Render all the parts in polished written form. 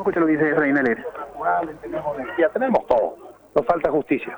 escuchar lo que dice Efraín Alegre. Ya tenemos todo, nos falta justicia.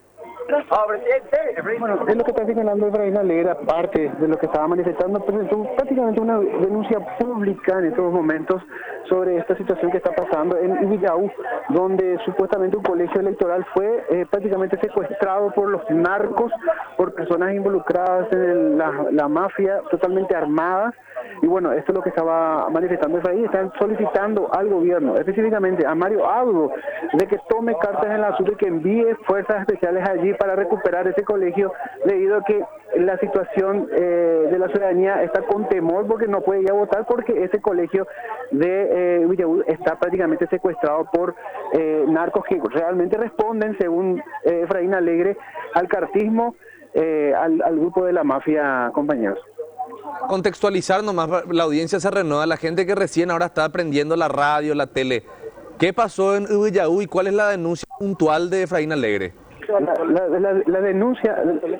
Bueno, es lo que está señalando Efraín Alegre, aparte de lo que estaba manifestando, presentó prácticamente una denuncia pública en estos momentos sobre esta situación que está pasando en Villaú, donde supuestamente un colegio electoral fue prácticamente secuestrado por los narcos, por personas involucradas en la mafia totalmente armadas. Y bueno, esto es lo que estaba manifestando Efraín. Están solicitando al gobierno, específicamente a Mario Abdo, de que tome cartas en el asunto y que envíe fuerzas especiales allí para recuperar ese colegio, debido a que la situación de la ciudadanía está con temor porque no puede ir a votar, porque ese colegio de Villaú está prácticamente secuestrado por narcos que realmente responden, según Efraín Alegre, al cartismo, al grupo de la mafia, compañeros. Contextualizar nomás, la audiencia se renueva, la gente que recién ahora está aprendiendo la radio, la tele. ¿Qué pasó en Villaú y cuál es la denuncia puntual de Efraín Alegre? La denuncia,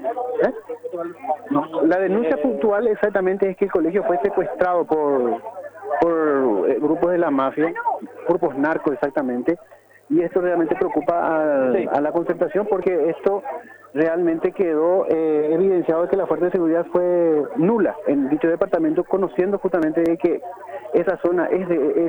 la denuncia puntual exactamente es que el colegio fue secuestrado por grupos de la mafia, grupos narcos exactamente, y esto realmente preocupa a la concertación, porque esto realmente quedó evidenciado de que la fuerza de seguridad fue nula en dicho departamento, conociendo justamente de que esa zona es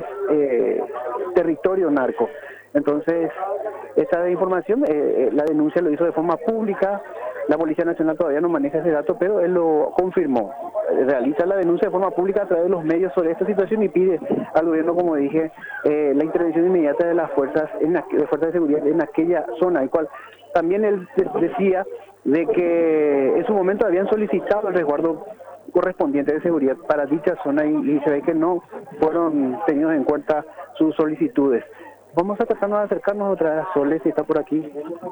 territorio narco. Entonces, esa información, la denuncia lo hizo de forma pública. La Policía Nacional todavía no maneja ese dato, pero él lo confirmó. Realiza la denuncia de forma pública a través de los medios sobre esta situación y pide al gobierno, como dije, la intervención inmediata de las fuerzas de seguridad en aquella zona, el cual también él decía de que en su momento habían solicitado el resguardo correspondiente de seguridad para dicha zona y se ve que no fueron tenidos en cuenta sus solicitudes. Vamos a tratarnos de acercarnos otra vez a Soles, si está por aquí,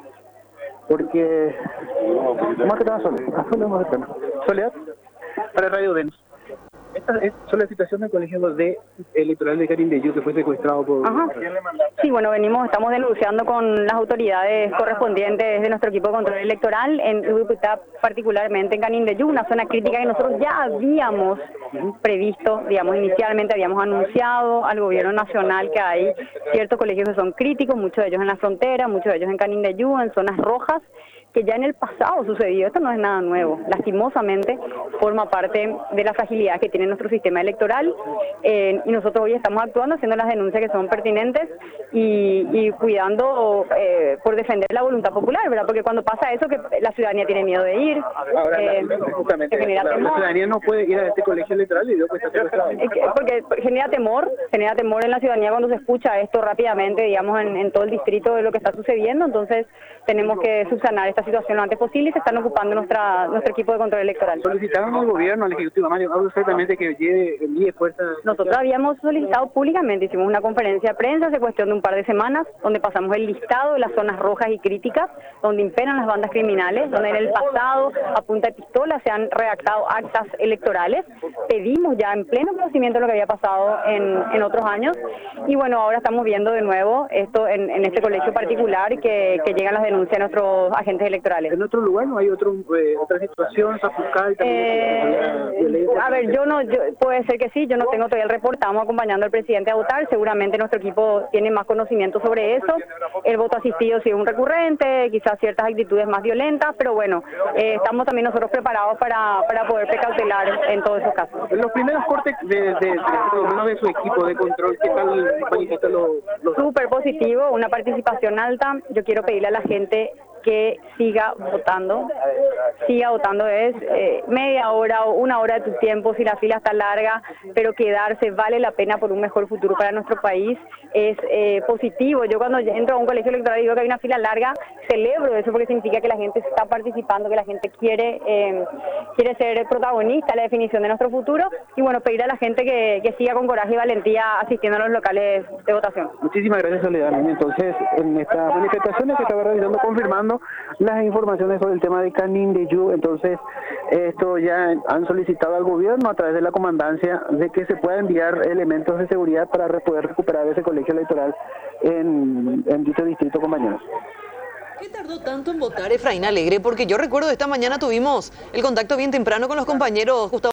porque vamos a tratar a Soles, vamos a acercarnos. Soledad, para Radio Venus. Esta es sobre la situación del colegio electoral de Canindeyú, que fue secuestrado por... Ajá. Sí, bueno, estamos denunciando con las autoridades correspondientes de nuestro equipo de control electoral en Urupuitá, particularmente en Canindeyú, una zona crítica que nosotros ya habíamos previsto, digamos, inicialmente habíamos anunciado al gobierno nacional que hay ciertos colegios que son críticos, muchos de ellos en la frontera, muchos de ellos en Canindeyú, en zonas rojas, que ya en el pasado sucedió. Esto no es nada nuevo. Lastimosamente forma parte de la fragilidad que tiene nuestro sistema electoral, y nosotros hoy estamos actuando, haciendo las denuncias que son pertinentes y cuidando por defender la voluntad popular, ¿verdad? Porque cuando pasa eso, que la ciudadanía tiene miedo de ir. Ahora, justamente, la ciudadanía no puede ir a este colegio electoral y luego está secuestrado. Porque genera temor en la ciudadanía cuando se escucha esto rápidamente, digamos, en todo el distrito de lo que está sucediendo. Entonces tenemos que subsanar esta situación lo antes posible y se están ocupando nuestro equipo de control electoral. ¿Solicitaron al gobierno, al Ejecutivo, Mario, exactamente que envíe fuerzas? Nosotros habíamos solicitado públicamente, hicimos una conferencia de prensa hace cuestión de un par de semanas, donde pasamos el listado de las zonas rojas y críticas, donde imperan las bandas criminales, donde en el pasado, a punta de pistola, se han redactado actas electorales. Pedimos ya en pleno conocimiento de lo que había pasado en otros años, y bueno, ahora estamos viendo de nuevo esto en este colegio particular, que llegan las denuncias de nuestros agentes electorales. ¿En otro lugar no hay otra situación, fiscal? A ver, puede ser que sí, yo no tengo todavía el reporte, estamos acompañando al presidente a votar, seguramente nuestro equipo tiene más conocimiento sobre eso. El voto asistido sí es un recurrente, quizás ciertas actitudes más violentas, pero bueno, estamos también nosotros preparados para poder precautelar en todos esos casos. Los primeros cortes de su equipo de control, ¿qué tal manifiestan los...? Súper positivo, una participación alta. Yo quiero pedirle a la gente que siga votando es media hora o una hora de tu tiempo, si la fila está larga, pero quedarse vale la pena por un mejor futuro para nuestro país, es positivo. Yo cuando entro a un colegio electoral y digo que hay una fila larga, celebro eso porque significa que la gente está participando, que la gente quiere ser protagonista en la definición de nuestro futuro, y bueno, pedir a la gente que siga con coraje y valentía asistiendo a los locales de votación. Muchísimas gracias, Soledad. Entonces, en estas manifestaciones que estaba realizando, confirmando las informaciones sobre el tema de Canindeyú. Entonces, esto ya han solicitado al gobierno a través de la comandancia de que se pueda enviar elementos de seguridad para poder recuperar ese colegio electoral en dicho distrito, compañeros. ¿Qué tardó tanto en votar Efraín Alegre? Porque yo recuerdo esta mañana tuvimos el contacto bien temprano con los compañeros Gustavo